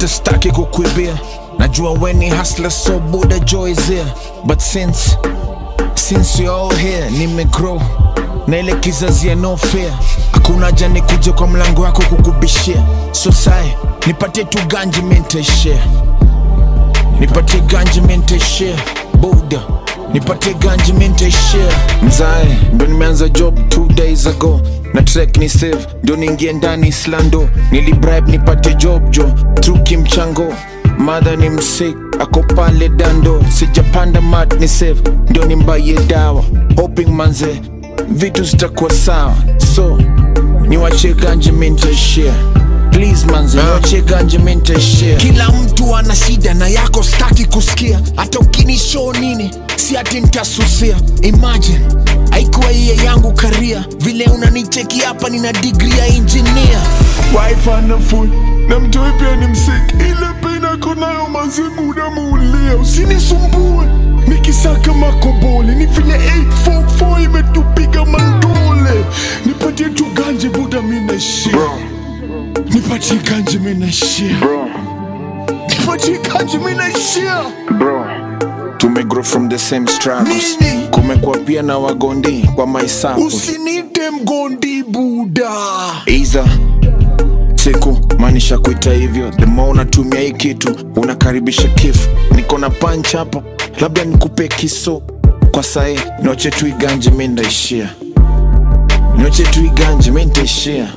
hata staki kukuibia. Najua weni hustler so Buddha joy is here. But since you're all here, nimegrow na ile kizazi ya no fear. Hakuna haja nikuje kwa mlango wako kukubishia. So sai, nipatie tu ganji mente share. Nipatie ganji mente share. Buddha, nipatie ganji mente share. Mzae, ndo nimeanza job 2 days ago. Na track ni save, ndo ningie ndani Islando. Nilibribe nipate job jo, truki mchango. Mother ni msick, ako pale dando. Sijapanda mat ni save, ndo nimbaye dawa. Hoping manze, vitu zitakuwa sawa. So, niwache ganji mente share. Please manze, niwache ganji mente share. Kila mtu ana shida na yako staki kusikia. Hata ukinishow nini, si ati nitasusia. Imagine, haikuwa iye yangu career. Vile unanicheki hapa nina degree ya engineer. Wife ana full, na mtoi pia ni msick. Ile pena konayo manze muda muulia. Usinisumbue, nikisaka makobole. Ni vile 844 imetupiga mandole. Nipatie tu ganji Buddha mina share. Nipatie ganji mina share. Nipatie ganji mina share. Bro, tumegrow from the same struggles. Nini? Kumekuwa pia na wagondi kwa maisako. Usinite mgondi Buddha. Iza siku manisha kuita hivyo. The more unatumia hii kitu unakaribisha kifo. Niko na punch hapa, labda nikupe kiso. Kwa sahi, noche tu iganji menda ishia. Noche tu iganji menda ishia.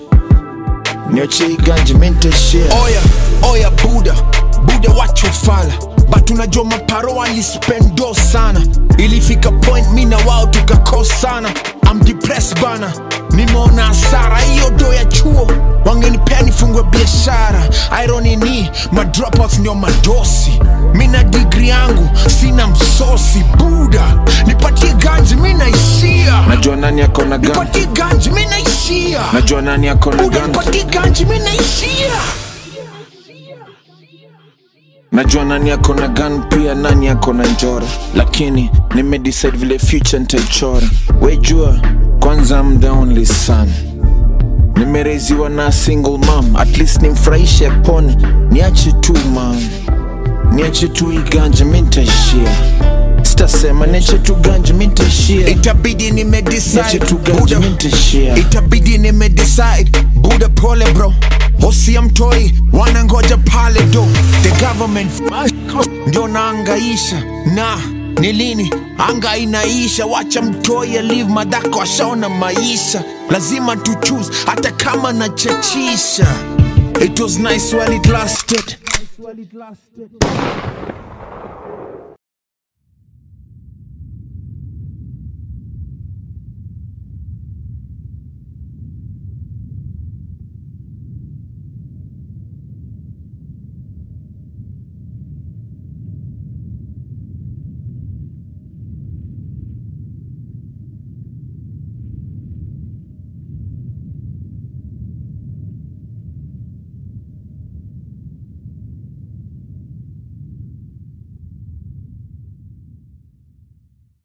Noche iganji menda ishia. Oya Buddha, Buddha wachofala. But unajua maparo walispendo sana. Ilifika point mina wao tukakosana. I'm depressed bana, nimeona hasara. Hiyo do ya chuo wangenipea nifungwe biashara. Irony ni madropouts ndio madosi. Mina degree yangu sina msosi. Buddha, nipatie ganji mina ishia. Najua nani yako na ganji. Nipatie ganji mina ishia. Najua nani yako na ganji. Nipatie ganji mina ishia. Najua nani yako na gun pia nani yako na njora. Lakini nimedecide vile future nitaichora. Wejua kwanza I'm the only son. Nimereziwa na single mom. At least nimfurahishe pone. Niache tu man, niache tu iganje mintaishia. Sitasema niache tu ganje mintaishia. Itabidi nimedecide, niache tu ganje mintaishia. Itabidi nimedecide, Buddha pole bro. Hosi ya mtoi, wanangoja pale do. The government ndio naangaisha. Na nilini, anga inaisha. Wacha mtoi ya live madako ashaona maisha. Lazima tu choose, hata kama na chachisha. It was nice while it lasted.